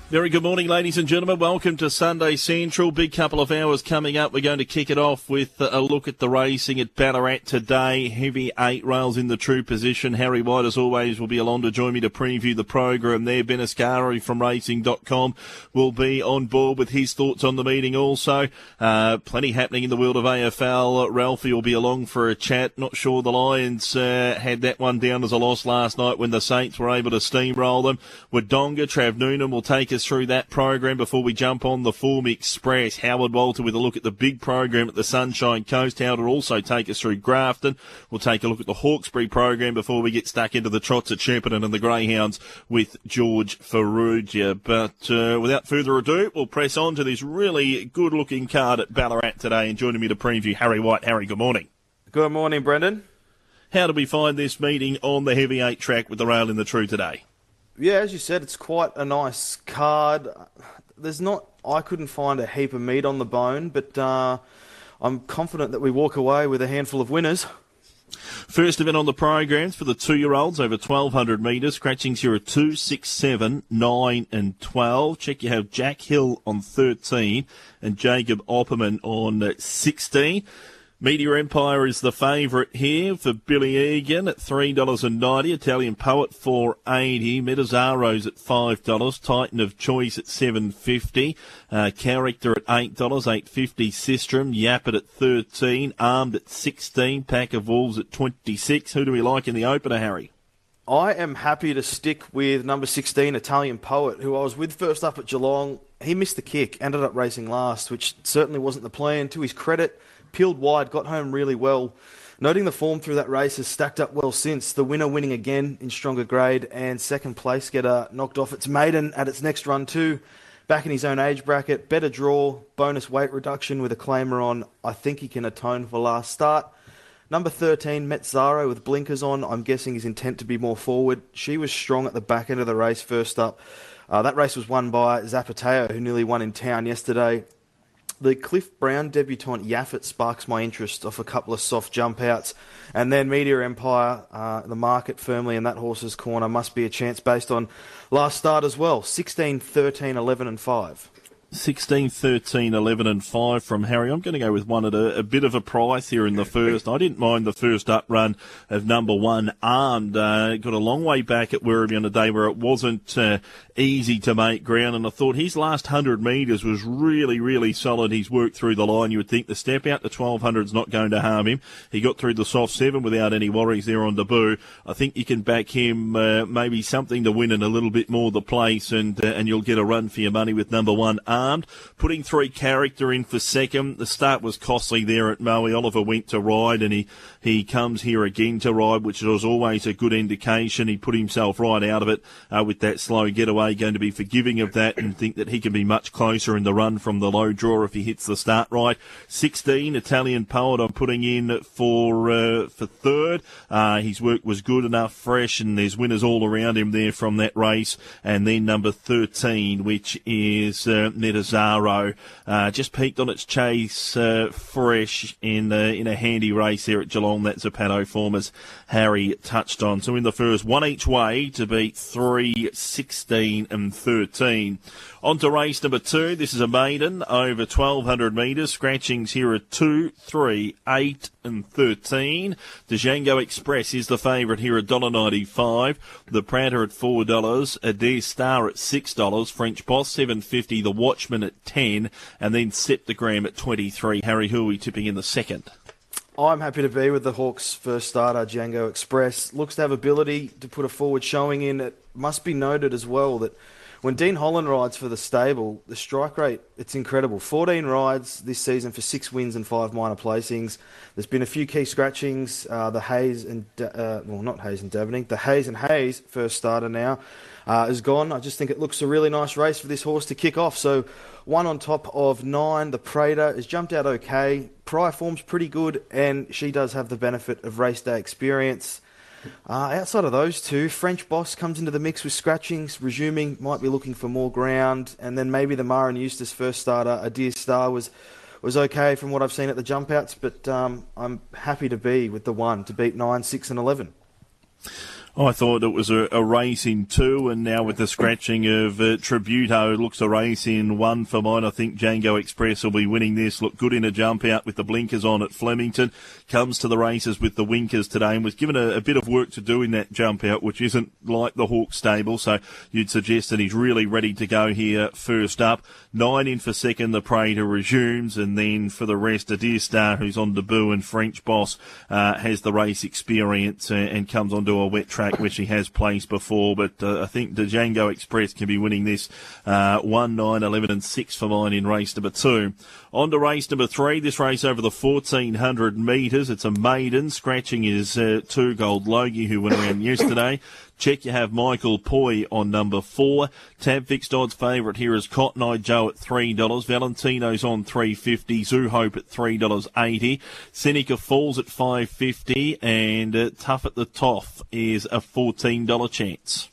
Very good morning, ladies and gentlemen. Welcome to Sunday Central. Big couple of hours coming up. We're going to kick it off with a look at the racing at Ballarat today. Heavy 8 rails in the true position. Harry White, as always, will be along to join me to preview the program there. Ben Ascari from Racing.com will be on board with his thoughts on the meeting also. Plenty happening in the world of AFL. Ralphie will be along for a chat. Not sure the Lions had that one down as a loss last night when the Saints were able to steamroll them. Wodonga, Trav Noonan will take us through that program before we jump on the Form Express. Howard Walter with a look at the big program at the Sunshine Coast. Howard will also take us through Grafton. We'll take a look at the Hawkesbury program before we get stuck into the trots at Shepparton and the Greyhounds with George Ferrugia. But without further ado, we'll press on to this really good-looking card at Ballarat today. And joining me to preview, Harry White. Harry, good morning. Good morning, Brendan. How do we find this meeting on the Heavy 8 track with the rail in the true today? Yeah, as you said, it's quite a nice card. I couldn't find a heap of meat on the bone, but I'm confident that we walk away with a handful of winners. First event on the programs for the 2-year-olds over 1,200 metres. Scratchings here are 2, 6, 7, 9 and 12. Check you have Jack Hill on 13 and Jacob Opperman on 16. Meteor Empire is the favourite here for Billy Egan at $3.90. Italian Poet $4.80. Metazaro's at $5. Titan of Choice at $7.50. Character at $8. $8.50. Sistrum. Yapit at $13. Armed at $16. Pack of Wolves at $26. Who do we like in the opener, Harry? I am happy to stick with number 16, Italian Poet, who I was with first up at Geelong. He missed the kick, ended up racing last, which certainly wasn't the plan. To his credit, peeled wide, got home really well. Noting the form through that race has stacked up well since. The winner winning again in stronger grade, and second place getter knocked off its maiden at its next run too. Back in his own age bracket, better draw, bonus weight reduction with a claimer on. I think he can atone for last start. Number 13, Metzaro with blinkers on. I'm guessing his intent to be more forward. She was strong at the back end of the race first up. That race was won by Zapateo, who nearly won in town yesterday. The Cliff Brown debutant Yaffet sparks my interest off a couple of soft jump outs. And then Meteor Empire, the market firmly in that horse's corner, must be a chance based on last start as well. 16, 13, 11 and 5. 16, 13, 11 and 5 from Harry. I'm going to go with one at a bit of a price here in the first. I didn't mind the first up run of number 1, Armed. Got a long way back at Werribee on a day where it wasn't easy to make ground, and I thought his last 100 metres was really, really solid. He's worked through the line. You would think the step out to 1,200 is not going to harm him. He got through the soft 7 without any worries there on debut. I think you can back him maybe something to win in a little bit more the place, and you'll get a run for your money with number 1, Armed. Putting 3 Character in for second. The start was costly there at Moe. Oliver went to ride, and he comes here again to ride, which was always a good indication. He put himself right out of it with that slow getaway. Going to be forgiving of that, and think that he can be much closer in the run from the low draw if he hits the start right. 16, Italian Poet, I'm putting in for third. His work was good enough, fresh, and there's winners all around him there from that race. And then number 13, which is Metazaro, just peaked on its chase, fresh in a handy race there at Geelong. That's a Zapato form, as Harry touched on. So in the first, one each way to beat 3, 16 and 13. On to race number 2. This is a maiden over 1,200 metres. Scratchings here are 2, 3, 8 and 13. Django Express is the favourite here at $1.95. The Prater at $4. Adair Star at $6. French Boss $7.50. The Watchman at $10. And then Septogram at $23. Harry, who are we tipping in the second? I'm happy to be with the Hawks' first starter, Django Express. Looks to have ability to put a forward showing in. It must be noted as well that when Dean Holland rides for the stable, the strike rate, it's incredible. 14 rides this season for 6 wins and 5 minor placings. There's been a few key scratchings. The Hayes and, not Hayes and Davening, the Hayes and Hayes first starter now is gone. I just think it looks a really nice race for this horse to kick off. So 1 on top of 9. The Prater has jumped out okay. Prior form's pretty good, and she does have the benefit of race day experience. Outside of those two, French Boss comes into the mix with scratchings, resuming, might be looking for more ground, and then maybe the Mara and Eustace first starter, Adair Star, was okay from what I've seen at the jump outs, but I'm happy to be with the 1 to beat 9, 6 and 11. I thought it was a race in 2, and now with the scratching of Tributo, looks a race in 1 for mine. I think Django Express will be winning this. Looked good in a jump out with the blinkers on at Flemington. Comes to the races with the winkers today and was given a bit of work to do in that jump out, which isn't like the Hawk stable, so you'd suggest that he's really ready to go here first up. 9 in for second, the Prater resumes, and then for the rest, a Dear Star who's on debut, and French Boss has the race experience and comes onto a wet track which he has placed before, but I think the Django Express can be winning this 1, 9, 11 and 6 for mine in race number 2. On to race number 3, this race over the 1,400 metres. It's a maiden, scratching his 2 Gold Logie who went around yesterday. Check you have Michael Poi on number 4. Tab Fixed Odds favourite here is Cotton Eye Joe at $3. Valentino's on $3.50. Zoo Hope at $3.80. Seneca Falls at $5.50. And Tough at the Toff is a $14 chance.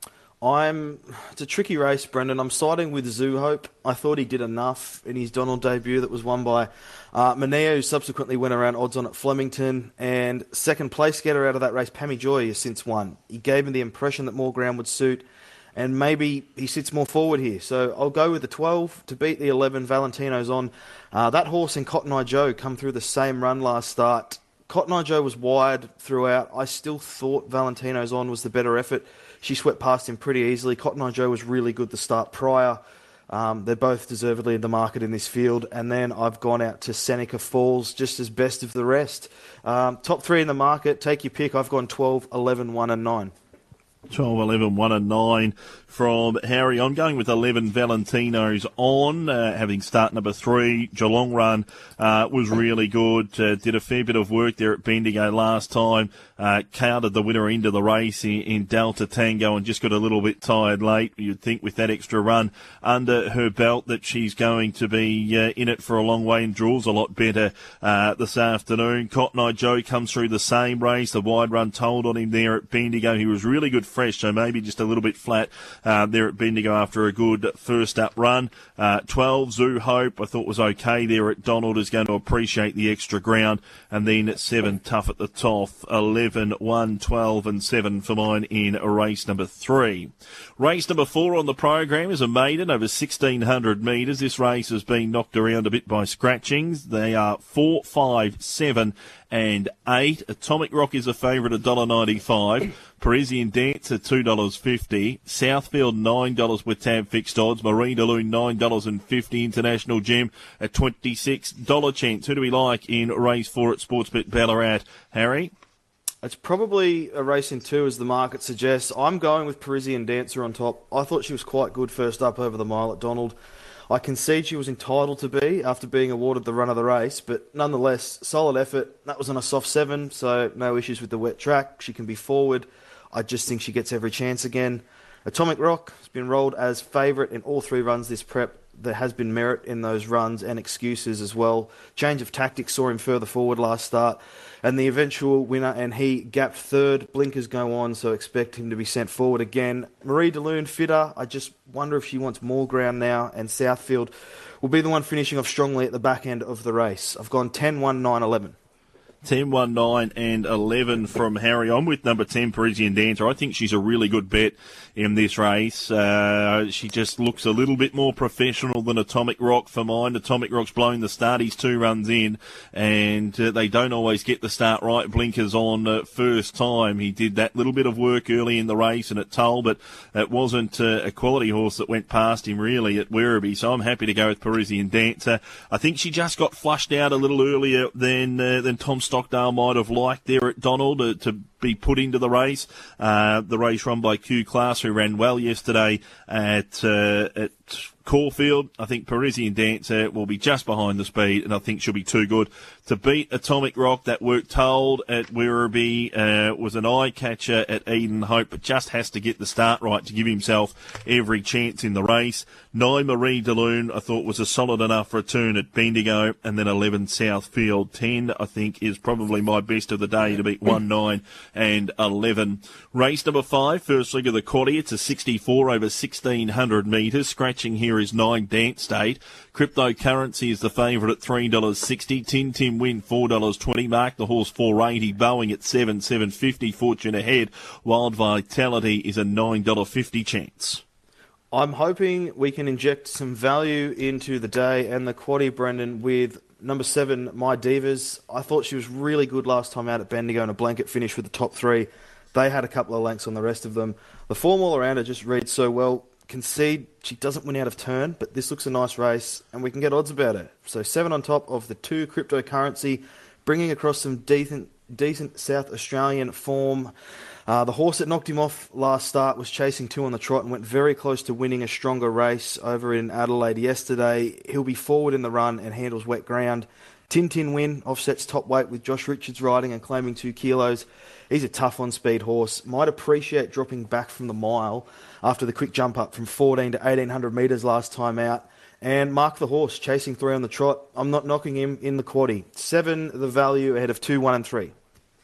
It's a tricky race, Brendan. I'm siding with Zoo Hope. I thought he did enough in his Donald debut that was won by Manea, who subsequently went around odds on at Flemington. And second place getter out of that race, Pammy Joy, has since won. He gave me the impression that more ground would suit, and maybe he sits more forward here. So I'll go with the 12 to beat the 11. Valentino's on. That horse and Cotton Eye Joe come through the same run last start. Cotton Eye Joe was wide throughout. I still thought Valentino's on was the better effort. She swept past him pretty easily. Cotton Eye Joe was really good the start prior. They're both deservedly in the market in this field. And then I've gone out to Seneca Falls, just as best of the rest. Top 3 in the market, take your pick. I've gone 12, 11, 1 and 9. 12, 11, 1 and 9 from Harry. I'm going with 11 Valentino's on, having start number 3. Geelong Run was really good. Did a fair bit of work there at Bendigo last time. Counted the winner into the race in Delta Tango and just got a little bit tired late. You'd think with that extra run under her belt that she's going to be in it for a long way and draws a lot better this afternoon. Cotton Eye Joe comes through the same race. The wide run told on him there at Bendigo. He was really good fresh, so maybe just a little bit flat there at Bendigo after a good first up run. 12, Zoo Hope, I thought was okay there at Donald, is going to appreciate the extra ground. And then at 7, Tough at the Top. 11, 1, 12 and 7 for mine in race number 3. Race number 4 on the program is a maiden over 1,600 metres. This race has been knocked around a bit by scratchings. They are 4, 5, 7 and 8. Atomic Rock is a favourite at $1.95. Parisian Dance at $2.50. Southfield $9 with Tab Fixed Odds. Marie DeLune $9.50. International Gem at $26 chance. Who do we like in race 4 at Sportsbet Ballarat? Harry? It's probably a race in 2, as the market suggests. I'm going with Parisian Dancer on top. I thought she was quite good first up over the mile at Donald. I concede she was entitled to be after being awarded the run of the race, but nonetheless, solid effort. That was on a soft 7, so no issues with the wet track. She can be forward. I just think she gets every chance again. Atomic Rock has been rolled as favourite in all 3 runs this prep. There has been merit in those runs and excuses as well. Change of tactics saw him further forward last start. And the eventual winner, and he gapped 3rd. Blinkers go on, so expect him to be sent forward again. Marie DeLune, fitter. I just wonder if she wants more ground now. And Southfield will be the one finishing off strongly at the back end of the race. I've gone 10, 1, 9, 11. 10, 1, 9 and 11 from Harry. I'm with number 10, Parisian Dancer. I think she's a really good bet in this race. She just looks a little bit more professional than Atomic Rock for mine. Atomic Rock's blown the start. He's 2 runs in, and they don't always get the start right. Blinkers on first time. He did that little bit of work early in the race and at Tull, but it wasn't a quality horse that went past him really at Werribee. So I'm happy to go with Parisian Dancer. I think she just got flushed out a little earlier than Tom Stockdale might have liked there at Donald to be put into the race. The race run by Q Class, who ran well yesterday at Caulfield. I think Parisian Dancer will be just behind the speed, and I think she'll be too good to beat Atomic Rock. That work told at Werribee was an eye catcher at Eden Hope, but just has to get the start right to give himself every chance in the race. 9 Marie DeLune I thought was a solid enough return at Bendigo, and then 11 Southfield. 10 I think is probably my best of the day to beat 1, 9 and 11. Race number 5, first leg of the quaddie. It's a 64 over 1,600 metres. Scratching here is 9 Dance State. Cryptocurrency is the favourite at $3.60. Tin Tim Win $4.20. Mark the Horse $4.80. Boeing at $7.50. Fortune Ahead. Wild Vitality is a $9.50 chance. I'm hoping we can inject some value into the day and the quaddie, Brendan, with number 7, My Divas. I thought she was really good last time out at Bendigo in a blanket finish with the top 3. They had a couple of lengths on the rest of them. The form all around her just reads so well. Concede she doesn't win out of turn, but this looks a nice race and we can get odds about it. So 7 on top of the 2 Cryptocurrency, bringing across some decent South Australian form. The horse that knocked him off last start was chasing 2 on the trot and went very close to winning a stronger race over in Adelaide yesterday. He'll be forward in the run and handles wet ground. Tin Tin Win offsets top weight with Josh Richards riding and claiming 2 kilos. He's a tough on-speed horse. Might appreciate dropping back from the mile after the quick jump up from 14 to 1,800 metres last time out. And Mark the Horse chasing 3 on the trot. I'm not knocking him in the quaddie. 7 the value ahead of 2, 1 and 3.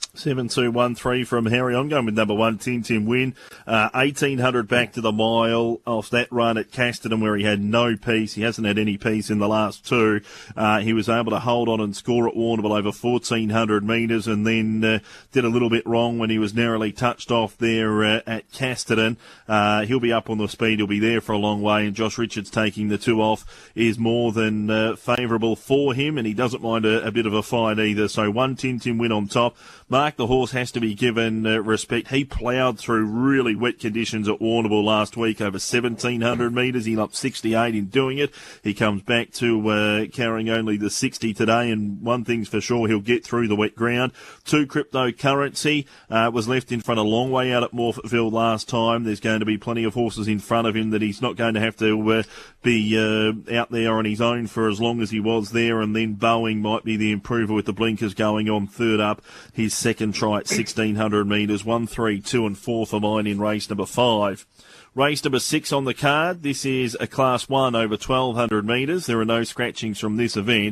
7-2-1-3 from Harry. I'm going with number 1, Tin Tim Win. 1,800 back to the mile off that run at Casterton where he had no piece. He hasn't had any piece in the last 2. He was able to hold on and score at Warrnambool over 1,400 metres and then did a little bit wrong when he was narrowly touched off there at Casterton. He'll be up on the speed. He'll be there for a long way, and Josh Richards taking the 2 off is more than favourable for him, and he doesn't mind a bit of a fight either. So 1 Tin Tim Win on top. Mark the Horse has to be given respect. He ploughed through really wet conditions at Warrnambool last week over 1,700 metres. He lopped 68 in doing it. He comes back to carrying only the 60 today, and one thing's for sure, he'll get through the wet ground. 2 Cryptocurrency was left in front a long way out at Morphettville last time. There's going to be plenty of horses in front of him that he's not going to have to be out there on his own for as long as he was there, and then Boeing might be the improver with the blinkers going on third up. His second try at 1,600 metres. 1, 3, 2 and 4 for mine in race number 5. Race number 6 on the card. This is a Class 1 over 1,200 metres. There are no scratchings from this event.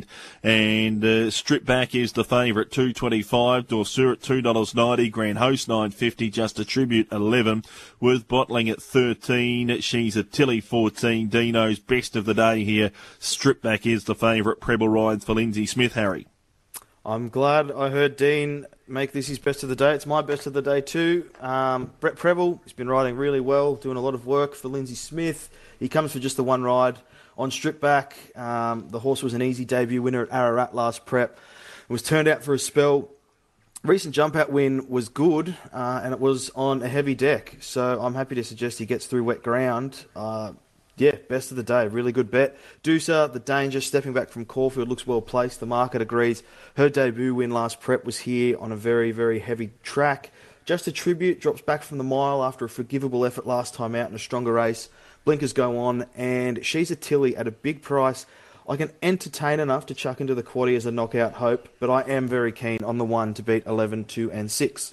And Strip Back is the favourite, $2.25. Dorsur at $2.90. Grand Host $9.50. Just a Tribute 11. Worth Bottling at 13. She's a Tilly 14. Dino's best of the day here. Strip Back is the favourite. Preble rides for Lindsay Smith, Harry. I'm glad I heard Dean make this his best of the day. It's my best of the day too. Brett Preble has been riding really well, doing a lot of work for Lindsay Smith. He comes for just the 1 ride on Strip Back. The horse was an easy debut winner at Ararat last prep. It was turned out for a spell. Recent jump out win was good, and it was on a heavy deck. So I'm happy to suggest he gets through wet ground. Yeah, best of the day. Really good bet. Doosa, the danger, stepping back from Caulfield, looks well placed. The market agrees. Her debut win last prep was here on a very, very heavy track. Just a Tribute drops back from the mile after a forgivable effort last time out in a stronger race. Blinkers go on, and she's a Tilly at a big price. I can entertain enough to chuck into the quaddie as a knockout hope, but I am very keen on the 1 to beat 11, 2 and 6.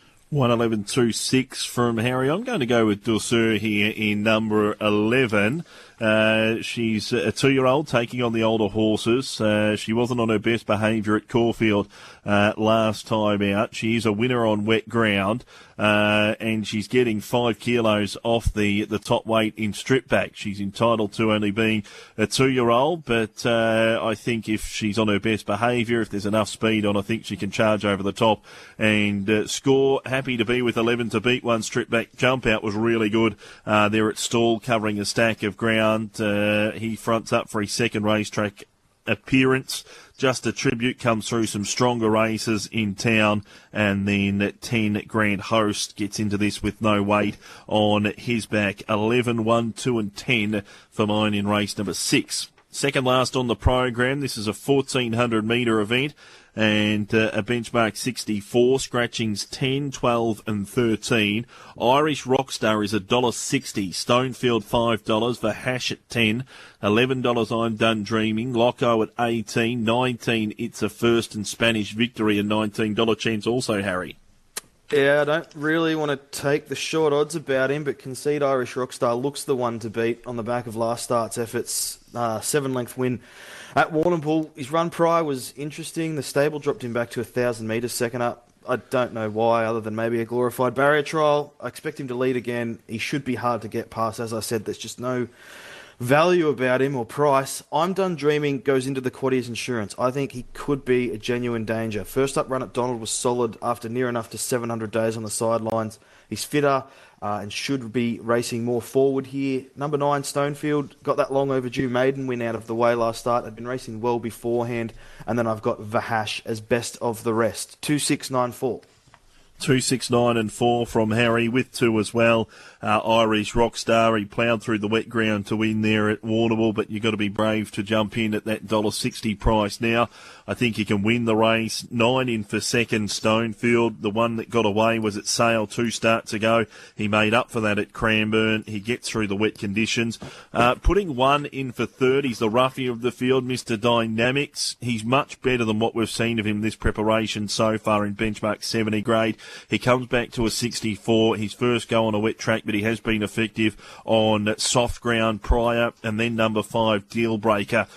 1-11-2-6 from Harry. I'm going to go with Dorsur here in number 11. She's a 2-year-old taking on the older horses. She wasn't on her best behaviour at Caulfield last time out. She is a winner on wet ground, and she's getting 5 kilos off the top weight in Strip Back. She's entitled to only being a 2-year-old, but I think if she's on her best behaviour, if there's enough speed on, I think she can charge over the top and score. Happy to be with 11 to beat 1. Strip Back jump out was really good there at Stall, covering a stack of ground. He fronts up for his second racetrack appearance. Just a Tribute comes through some stronger races in town, and then 10 Grand Host gets into this with no weight on his back. 11, 1, 2 and 10 for mine in race number 6. Second last on the program. This is a 1,400 metre event, and a benchmark 64, scratchings 10, 12 and 13. Irish Rockstar is $1.60, Stonefield $5, Vahash at 10, $11 I'm Done Dreaming, Loco at 18, 19 It's a First, and Spanish Victory a $19 chance also, Harry. Yeah, I don't really want to take the short odds about him, but Concede Irish Rockstar looks the one to beat on the back of last start's efforts. 7-length win at Warrnambool. His run prior was interesting. The stable dropped him back to 1,000 metres second up. I don't know why, other than maybe a glorified barrier trial. I expect him to lead again. He should be hard to get past. As I said, there's just no value about him or price. I'm Done Dreaming goes into the Quaddies Insurance. I think he could be a genuine danger. First up run at Donald was solid after near enough to 700 days on the sidelines. He's fitter and should be racing more forward here. Number 9, Stonefield, got that long overdue maiden win out of the way last start. Had been racing well beforehand. And then I've got Vahash as best of the rest. 2-6-9-4. 2, 6, 9 and 4 from Harry, with 2 as well. Irish Rockstar, he ploughed through the wet ground to win there at Warrnambool, but you've got to be brave to jump in at that $1.60 price now. I think he can win the race. 9 in for second, Stonefield. The one that got away was at Sale 2 starts ago. He made up for that at Cranbourne. He gets through the wet conditions. Putting 1 in for third, he's the roughie of the field, Mr. Dynamics. He's much better than what we've seen of him this preparation so far in benchmark 70 grade. He comes back to a 64, his first go on a wet track, but he has been effective on soft ground prior. And then number 5, Deal Breaker,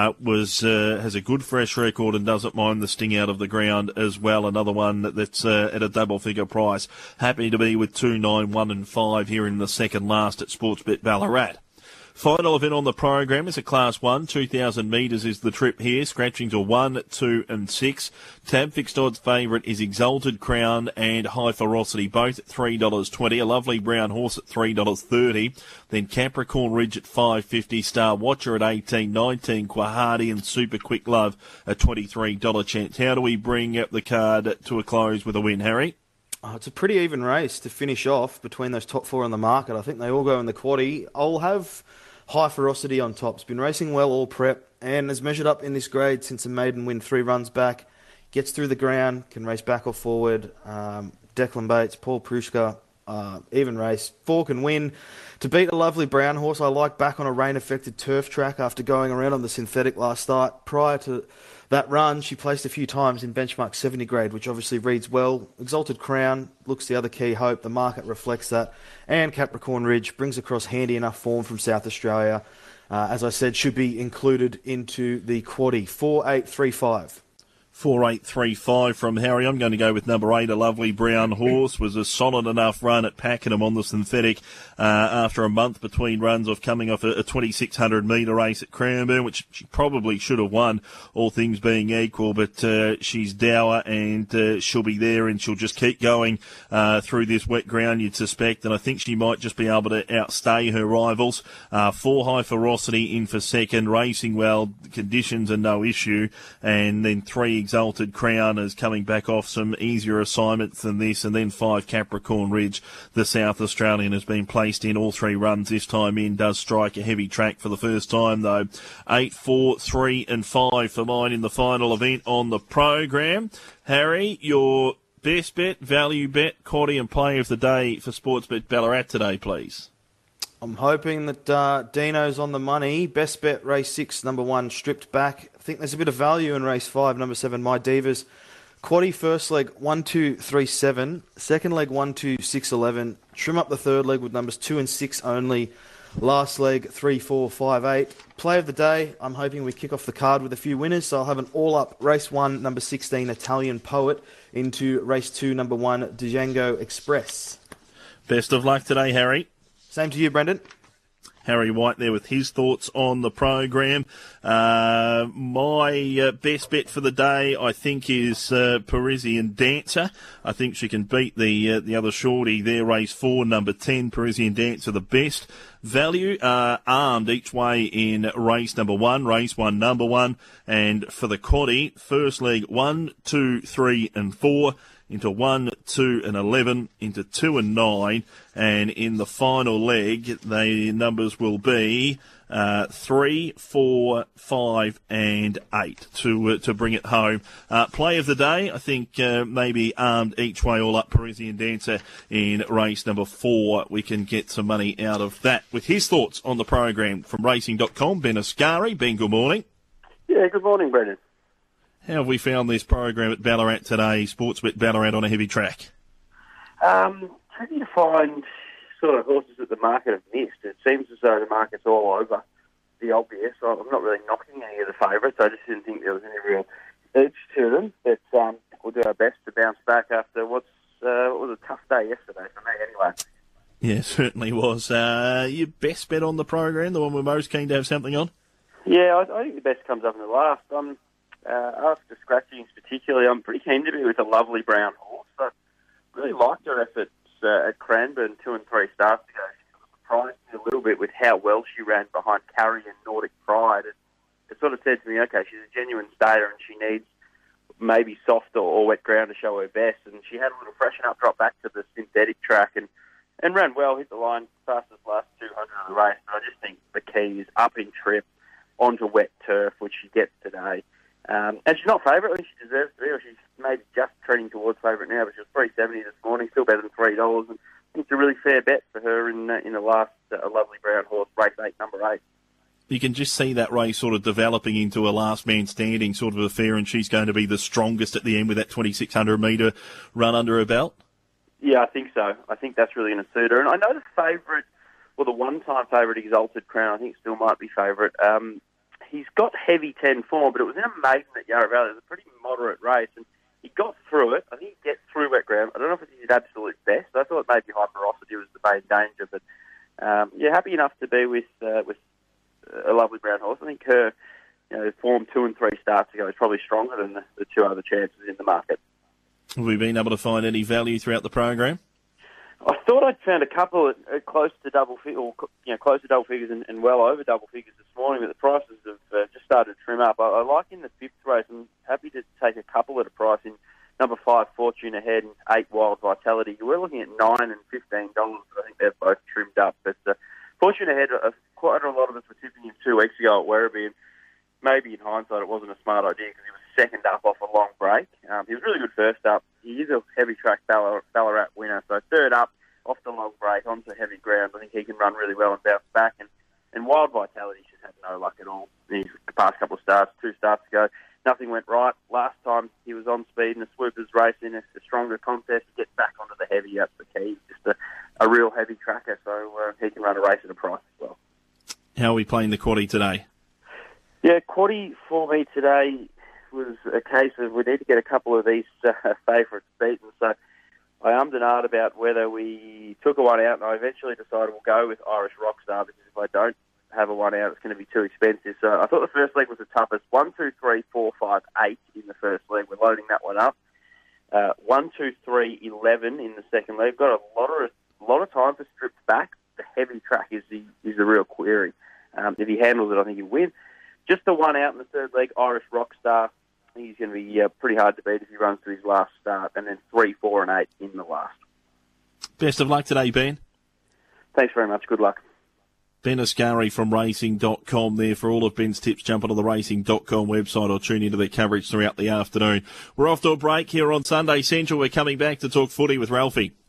has a good fresh record and doesn't mind the sting out of the ground as well. Another one that's at a double figure price. Happy to be with 2, 9, 1 and 5 here in the second last at Sportsbet Ballarat. Final event on the program is a Class 1. 2,000 metres is the trip here, scratching to 1, 2 and 6. Tab Fixed Odds favourite is Exalted Crown and High Ferocity, both at $3.20. A Lovely Brown Horse at $3.30. Then Capricorn Ridge at $5.50. Star Watcher at $18.19. Quahadi and Super Quick Love at $23 chance. How do we bring up the card to a close with a win, Harry? Oh, it's a pretty even race to finish off between those top 4 on the market. I think they all go in the quaddie. I'll have High Ferocity on top. He's been racing well all prep and has measured up in this grade since a maiden win 3 runs back. Gets through the ground, can race back or forward. Declan Bates, Paul Prushka, even race. 4 can win. To beat a Lovely Brown Horse, I like back on a rain-affected turf track after going around on the synthetic last start. Prior to that run, she placed a few times in benchmark 70 grade, which obviously reads well. Exalted Crown looks the other key hope. The market reflects that. And Capricorn Ridge brings across handy enough form from South Australia. As I said, should be included into the quaddie. 4-8-3-5. 4-8-3-5 from Harry. I'm going to go with number 8, A Lovely Brown Horse. Was a solid enough run at Pakenham on the synthetic after a month between runs of coming off a 2,600 metre race at Cranbourne, which she probably should have won, all things being equal. But she's dour and she'll be there and she'll just keep going through this wet ground, you'd suspect. And I think she might just be able to outstay her rivals. 4, High Ferocity in for second, racing well, conditions are no issue. And then 3, Exalted Crown is coming back off some easier assignments than this, and then 5, Capricorn Ridge. The South Australian has been placed in all 3 runs this time in, does strike a heavy track for the first time though. 8, 4, 3 and 5 for mine in the final event on the program. Harry, your best bet, value bet, quaddie and play of the day for Sportsbet Ballarat today, please. I'm hoping that Dino's on the money. Best bet, race 6, number 1, Stripped Back. I think there's a bit of value in race 5, number 7, My Divas. Quaddie first leg 1, 2, 3, 7. Second leg 1, 2, 6, 11. Trim up the third leg with numbers 2 and 6 only. Last leg 3, 4, 5, 8. Play of the day. I'm hoping we kick off the card with a few winners. So I'll have an all-up race 1, number 16, Italian Poet, into race 2, number 1, Django Express. Best of luck today, Harry. Same to you, Brendan. Harry White there with his thoughts on the program. My best bet for the day, I think, is Parisian Dancer. I think she can beat the other shorty there, race 4, number 10, Parisian Dancer, the best. Value armed each way in race number 1, race 1, number 1. And for the quaddie, first leg 1, 2, 3 and 4. Into 1, 2 and 11, into 2 and 9, and in the final leg, the numbers will be 3, 4, 5 and 8 to bring it home. Play of the day, I think maybe armed each way all up Parisian Dancer in race number 4. We can get some money out of that. With his thoughts on the program from racing.com, Ben Ascari. Ben, good morning. Yeah, good morning, Brendan. How have we found this program at Ballarat today, Sportsbet Ballarat on a heavy track? Tricky to find sort of horses that the market have missed. It seems as though the market's all over the obvious. I'm not really knocking any of the favourites. I just didn't think there was any real Each to them, but we'll do our best to bounce back after what was a tough day yesterday for me anyway. Yeah, certainly was. Your best bet on the program, the one we're most keen to have something on? Yeah, I think the best comes up in the last. After Scratchings particularly, I'm pretty keen to be with a Lovely Brown horse. I really liked her efforts at Cranbourne 2 and 3 starts ago. She surprised me a little bit with how well she ran behind Carrie and Nordic Pride. It sort of said to me, okay, she's a genuine stayer and she needs maybe soft or wet ground to show her best. And she had a little freshen up, drop back to the synthetic track and ran well, hit the line fastest last 200 of the race. But I just think the key is up in trip onto wet turf, which she gets today. And she's not favourite. I think she deserves to be, or she's maybe just trending towards favourite now, but she was $3.70 this morning, still better than $3. And it's a really fair bet for her in the last A Lovely Brown horse, race 8, number 8. You can just see that race sort of developing into a last man standing sort of affair, and she's going to be the strongest at the end with that 2,600 metre run under her belt. Yeah, I think so. I think that's really going to suit her. And I know the favourite, well, the one-time favourite, Exalted Crown, I think still might be favourite. He's got heavy 10 form, but it was in a maiden at Yarra Valley. It was a pretty moderate race, and he got through it. I think he gets through wet ground. I don't know if it's his absolute best. I thought maybe Hyperosity was the main danger, but happy enough to be with A Lovely Brown horse. I think her form 2 and 3 starts ago is probably stronger than the two other chances in the market. Have we been able to find any value throughout the program? I thought I'd found a couple at close to double close to double figures and well over double figures this morning, but the prices have just started to trim up. I like in the 5th race. I'm happy to take a couple at a price in number 5, Fortune Ahead, and 8, Wild Vitality. We're looking at $9 and $15, but I think they've both trimmed up. But Fortune Ahead, quite a lot of us were tipping him 2 weeks ago at Werribee, and maybe in hindsight it wasn't a smart idea because he was second up off a long break. He was really good first up. He is a heavy track Ballarat winner, so third up off the long break onto heavy ground. I think he can run really well and bounce back. And Wild Vitality just had no luck at all. The past couple of starts, 2 starts ago, nothing went right. Last time he was on speed in a Swoopers race in a stronger contest, he gets back onto the heavy. That's the key. Just a real heavy tracker, so he can run a race at a price as well. How are we playing the quaddie today? Yeah, quaddie for me today was a case of we need to get a couple of these favourites beaten. So I ummed and ahed about whether we took a one out, and I eventually decided we'll go with Irish Rockstar because if I don't have a one out, it's going to be too expensive. So I thought the first leg was the toughest. 1, 2, 3, 4, 5, 8 in the first leg. We're loading that one up. 1, 2, 3, 11 in the second leg. Got a lot of time for strips back. The heavy track is the real query. If he handles it, I think he'll win. Just the one out in the third leg, Irish Rockstar. I think he's going to be pretty hard to beat if he runs to his last start. And then 3, 4, and 8 in the last. Best of luck today, Ben. Thanks very much. Good luck. Ben Ascari from Racing.com there. For all of Ben's tips, jump onto the Racing.com website or tune into their coverage throughout the afternoon. We're off to a break here on Sunday Central. We're coming back to talk footy with Ralphie.